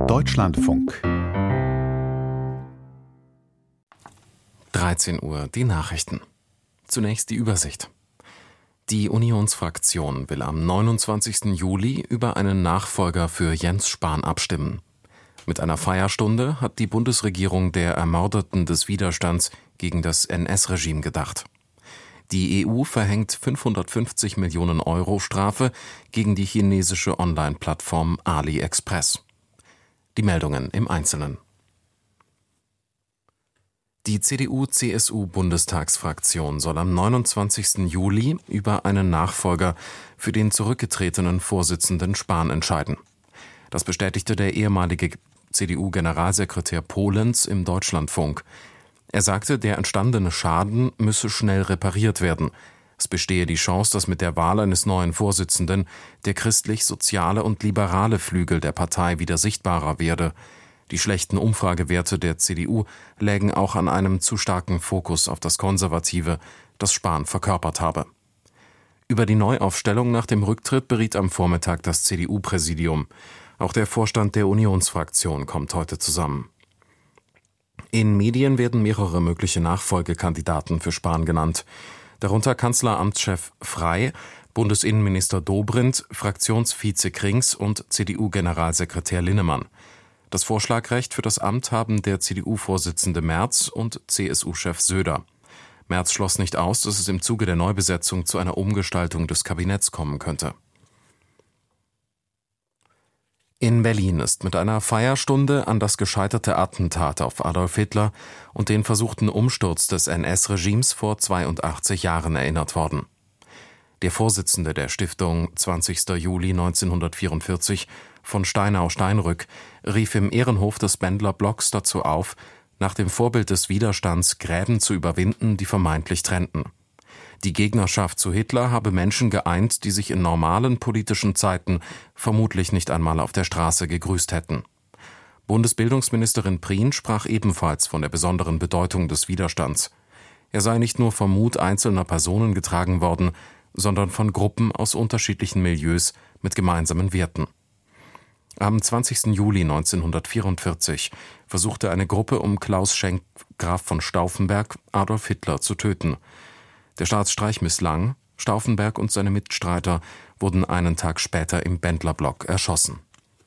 Deutschlandfunk 13 Uhr, die Nachrichten. Zunächst die Übersicht. Die Unionsfraktion will am 29. Juli über einen Nachfolger für Jens Spahn abstimmen. Mit einer Feierstunde hat die Bundesregierung der Ermordeten des Widerstands gegen das NS-Regime gedacht. Die EU verhängt 550 Millionen Euro Strafe gegen die chinesische Online-Plattform AliExpress. Die Meldungen im Einzelnen. Die CDU-CSU-Bundestagsfraktion soll am 29. Juli über einen Nachfolger für den zurückgetretenen Vorsitzenden Spahn entscheiden. Das bestätigte der ehemalige CDU-Generalsekretär Polenz im Deutschlandfunk. Er sagte, der entstandene Schaden müsse schnell repariert werden. Es bestehe die Chance, dass mit der Wahl eines neuen Vorsitzenden der christlich-soziale und liberale Flügel der Partei wieder sichtbarer werde. Die schlechten Umfragewerte der CDU lägen auch an einem zu starken Fokus auf das Konservative, das Spahn verkörpert habe. Über die Neuaufstellung nach dem Rücktritt beriet am Vormittag das CDU-Präsidium. Auch der Vorstand der Unionsfraktion kommt heute zusammen. In Medien werden mehrere mögliche Nachfolgekandidaten für Spahn genannt. Darunter Kanzleramtschef Frey, Bundesinnenminister Dobrindt, Fraktionsvize Krings und CDU-Generalsekretär Linnemann. Das Vorschlagrecht für das Amt haben der CDU-Vorsitzende Merz und CSU-Chef Söder. Merz schloss nicht aus, dass es im Zuge der Neubesetzung zu einer Umgestaltung des Kabinetts kommen könnte. In Berlin ist mit einer Feierstunde an das gescheiterte Attentat auf Adolf Hitler und den versuchten Umsturz des NS-Regimes vor 82 Jahren erinnert worden. Der Vorsitzende der Stiftung 20. Juli 1944 von Steinau-Steinrück rief im Ehrenhof des Bendler-Blocks dazu auf, nach dem Vorbild des Widerstands Gräben zu überwinden, die vermeintlich trennten. Die Gegnerschaft zu Hitler habe Menschen geeint, die sich in normalen politischen Zeiten vermutlich nicht einmal auf der Straße gegrüßt hätten. Bundesbildungsministerin Prien sprach ebenfalls von der besonderen Bedeutung des Widerstands. Er sei nicht nur vom Mut einzelner Personen getragen worden, sondern von Gruppen aus unterschiedlichen Milieus mit gemeinsamen Werten. Am 20. Juli 1944 versuchte eine Gruppe um Klaus Schenk, Graf von Stauffenberg, Adolf Hitler zu töten. Der Staatsstreich misslang, Stauffenberg und seine Mitstreiter wurden einen Tag später im Bendler-Block erschossen.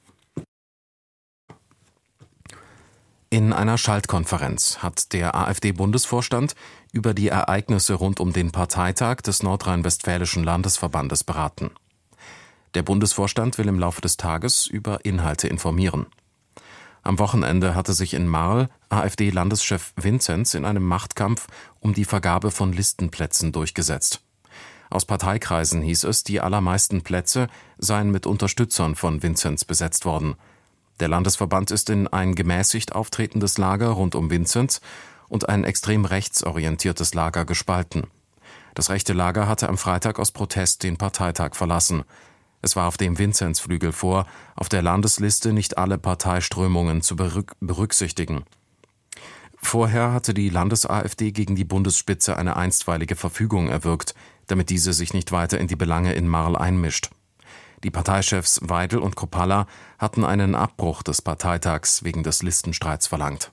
In einer Schaltkonferenz hat der AfD-Bundesvorstand über die Ereignisse rund um den Parteitag des Nordrhein-Westfälischen Landesverbandes beraten. Der Bundesvorstand will im Laufe des Tages über Inhalte informieren. Am Wochenende hatte sich in Marl AfD-Landeschef Vinzenz in einem Machtkampf um die Vergabe von Listenplätzen durchgesetzt. Aus Parteikreisen hieß es, die allermeisten Plätze seien mit Unterstützern von Vinzenz besetzt worden. Der Landesverband ist in ein gemäßigt auftretendes Lager rund um Vinzenz und ein extrem rechtsorientiertes Lager gespalten. Das rechte Lager hatte am Freitag aus Protest den Parteitag verlassen. Es warf dem Vinzenz-Flügel vor, auf der Landesliste nicht alle Parteiströmungen zu berücksichtigen. Vorher hatte die Landes-AfD gegen die Bundesspitze eine einstweilige Verfügung erwirkt, damit diese sich nicht weiter in die Belange in Marl einmischt. Die Parteichefs Weidel und Kropalla hatten einen Abbruch des Parteitags wegen des Listenstreits verlangt.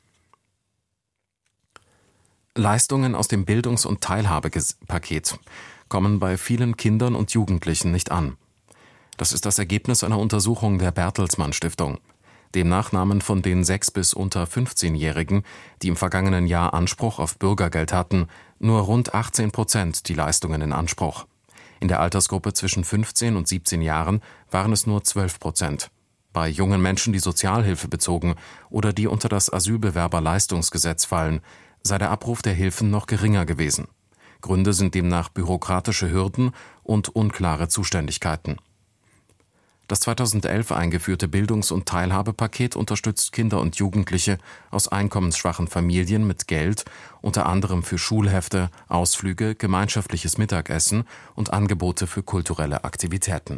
Leistungen aus dem Bildungs- und Teilhabepaket kommen bei vielen Kindern und Jugendlichen nicht an. Das ist das Ergebnis einer Untersuchung der Bertelsmann Stiftung. Demnach nahmen von den 6- bis unter 15-Jährigen, die im vergangenen Jahr Anspruch auf Bürgergeld hatten, nur rund 18% die Leistungen in Anspruch. In der Altersgruppe zwischen 15 und 17 Jahren waren es nur 12%. Bei jungen Menschen, die Sozialhilfe bezogen oder die unter das Asylbewerberleistungsgesetz fallen, sei der Abruf der Hilfen noch geringer gewesen. Gründe sind demnach bürokratische Hürden und unklare Zuständigkeiten. Das 2011 eingeführte Bildungs- und Teilhabepaket unterstützt Kinder und Jugendliche aus einkommensschwachen Familien mit Geld, unter anderem für Schulhefte, Ausflüge, gemeinschaftliches Mittagessen und Angebote für kulturelle Aktivitäten.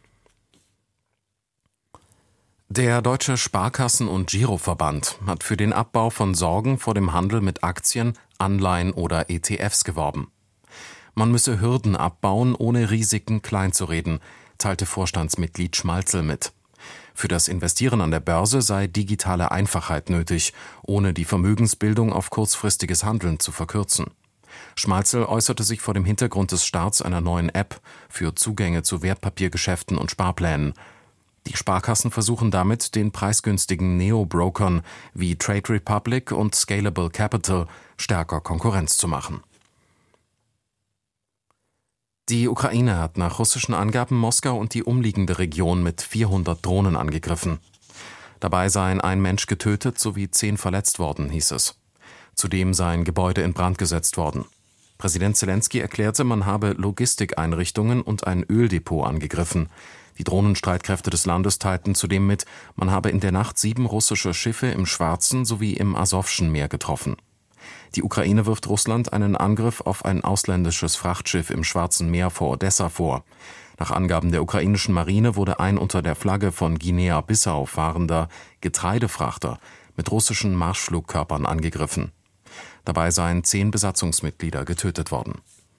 Der Deutsche Sparkassen- und Giroverband hat für den Abbau von Sorgen vor dem Handel mit Aktien, Anleihen oder ETFs geworben. Man müsse Hürden abbauen, ohne Risiken kleinzureden, teilte Vorstandsmitglied Schmalzel mit. Für das Investieren an der Börse sei digitale Einfachheit nötig, ohne die Vermögensbildung auf kurzfristiges Handeln zu verkürzen. Schmalzl äußerte sich vor dem Hintergrund des Starts einer neuen App für Zugänge zu Wertpapiergeschäften und Sparplänen. Die Sparkassen versuchen damit, den preisgünstigen Neo-Brokern wie Trade Republic und Scalable Capital stärker Konkurrenz zu machen. Die Ukraine hat nach russischen Angaben Moskau und die umliegende Region mit 400 Drohnen angegriffen. Dabei seien ein Mensch getötet sowie 10 verletzt worden, hieß es. Zudem seien Gebäude in Brand gesetzt worden. Präsident Selenskyj erklärte, man habe Logistikeinrichtungen und ein Öldepot angegriffen. Die Drohnenstreitkräfte des Landes teilten zudem mit, man habe in der Nacht 7 russische Schiffe im Schwarzen sowie im Asowschen Meer getroffen. Die Ukraine wirft Russland einen Angriff auf ein ausländisches Frachtschiff im Schwarzen Meer vor Odessa vor. Nach Angaben der ukrainischen Marine wurde ein unter der Flagge von Guinea-Bissau fahrender Getreidefrachter mit russischen Marschflugkörpern angegriffen. Dabei seien 10 Besatzungsmitglieder getötet worden.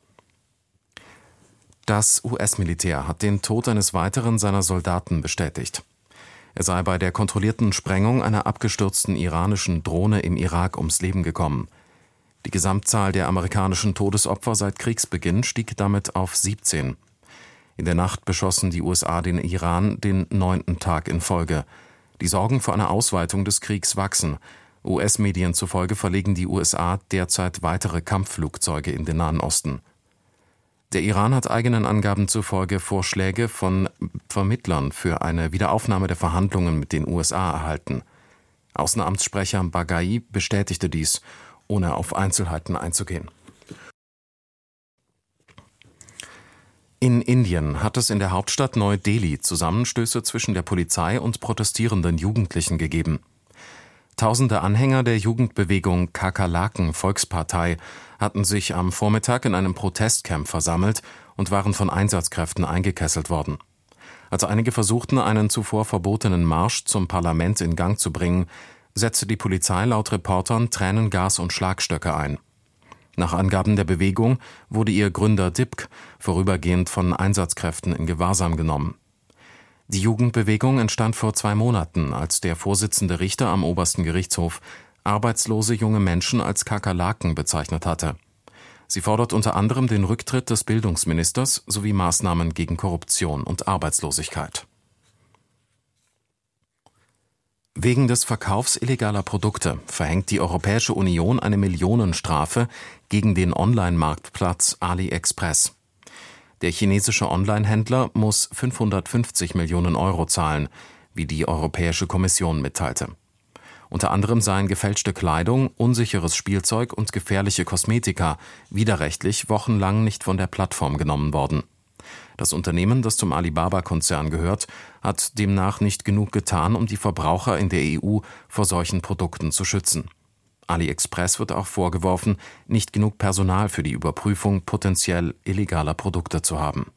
Das US-Militär hat den Tod eines weiteren seiner Soldaten bestätigt. Er sei bei der kontrollierten Sprengung einer abgestürzten iranischen Drohne im Irak ums Leben gekommen. Die Gesamtzahl der amerikanischen Todesopfer seit Kriegsbeginn stieg damit auf 17. In der Nacht beschossen die USA den Iran den 9. Tag in Folge. Die Sorgen vor einer Ausweitung des Kriegs wachsen. US-Medien zufolge verlegen die USA derzeit weitere Kampfflugzeuge in den Nahen Osten. Der Iran hat eigenen Angaben zufolge Vorschläge von Vermittlern für eine Wiederaufnahme der Verhandlungen mit den USA erhalten. Außenamtssprecher Baghai bestätigte dies, ohne auf Einzelheiten einzugehen. In Indien hat es in der Hauptstadt Neu-Delhi Zusammenstöße zwischen der Polizei und protestierenden Jugendlichen gegeben. Tausende Anhänger der Jugendbewegung Kakerlaken-Volkspartei hatten sich am Vormittag in einem Protestcamp versammelt und waren von Einsatzkräften eingekesselt worden. Als einige versuchten, einen zuvor verbotenen Marsch zum Parlament in Gang zu bringen, setzte die Polizei laut Reportern Tränengas und Schlagstöcke ein. Nach Angaben der Bewegung wurde ihr Gründer Dipk vorübergehend von Einsatzkräften in Gewahrsam genommen. Die Jugendbewegung entstand vor 2 Monaten, als der Vorsitzende Richter am obersten Gerichtshof arbeitslose junge Menschen als Kakerlaken bezeichnet hatte. Sie fordert unter anderem den Rücktritt des Bildungsministers sowie Maßnahmen gegen Korruption und Arbeitslosigkeit. Wegen des Verkaufs illegaler Produkte verhängt die Europäische Union eine Millionenstrafe gegen den Online-Marktplatz AliExpress. Der chinesische Online-Händler muss 550 Millionen Euro zahlen, wie die Europäische Kommission mitteilte. Unter anderem seien gefälschte Kleidung, unsicheres Spielzeug und gefährliche Kosmetika widerrechtlich wochenlang nicht von der Plattform genommen worden. Das Unternehmen, das zum Alibaba-Konzern gehört, hat demnach nicht genug getan, um die Verbraucher in der EU vor solchen Produkten zu schützen. AliExpress wird auch vorgeworfen, nicht genug Personal für die Überprüfung potenziell illegaler Produkte zu haben.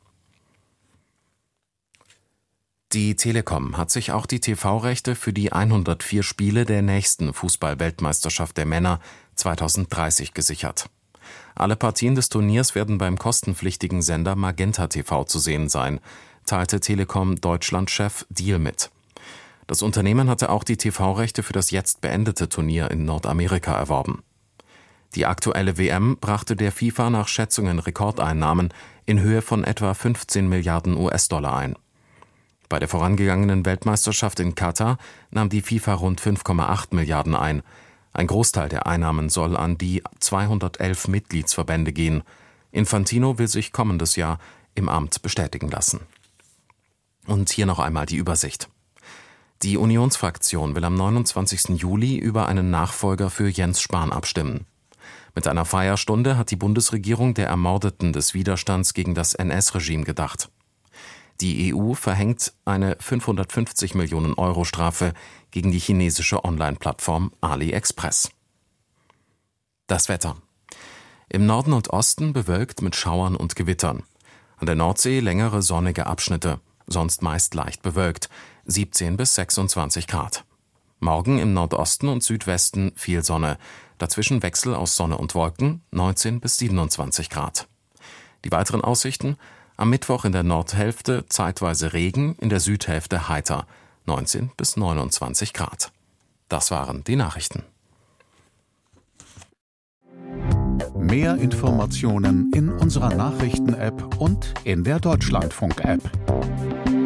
Die Telekom hat sich auch die TV-Rechte für die 104 Spiele der nächsten Fußball-Weltmeisterschaft der Männer 2030 gesichert. Alle Partien des Turniers werden beim kostenpflichtigen Sender Magenta TV zu sehen sein, teilte Telekom Deutschland-Chef Diehl mit. Das Unternehmen hatte auch die TV-Rechte für das jetzt beendete Turnier in Nordamerika erworben. Die aktuelle WM brachte der FIFA nach Schätzungen Rekordeinnahmen in Höhe von etwa 15 Milliarden US-Dollar ein. Bei der vorangegangenen Weltmeisterschaft in Katar nahm die FIFA rund 5,8 Milliarden ein. Ein Großteil der Einnahmen soll an die 211 Mitgliedsverbände gehen. Infantino will sich kommendes Jahr im Amt bestätigen lassen. Und hier noch einmal die Übersicht. Die Unionsfraktion will am 29. Juli über einen Nachfolger für Jens Spahn abstimmen. Mit einer Feierstunde hat die Bundesregierung der Ermordeten des Widerstands gegen das NS-Regime gedacht. Die EU verhängt eine 550 Millionen Euro Strafe gegen die chinesische Online-Plattform AliExpress. Das Wetter. Im Norden und Osten bewölkt mit Schauern und Gewittern. An der Nordsee längere sonnige Abschnitte, sonst meist leicht bewölkt, 17 bis 26 Grad. Morgen im Nordosten und Südwesten viel Sonne, dazwischen Wechsel aus Sonne und Wolken, 19 bis 27 Grad. Die weiteren Aussichten: am Mittwoch in der Nordhälfte zeitweise Regen, in der Südhälfte heiter, 19 bis 29 Grad. Das waren die Nachrichten. Mehr Informationen in unserer Nachrichten-App und in der Deutschlandfunk-App.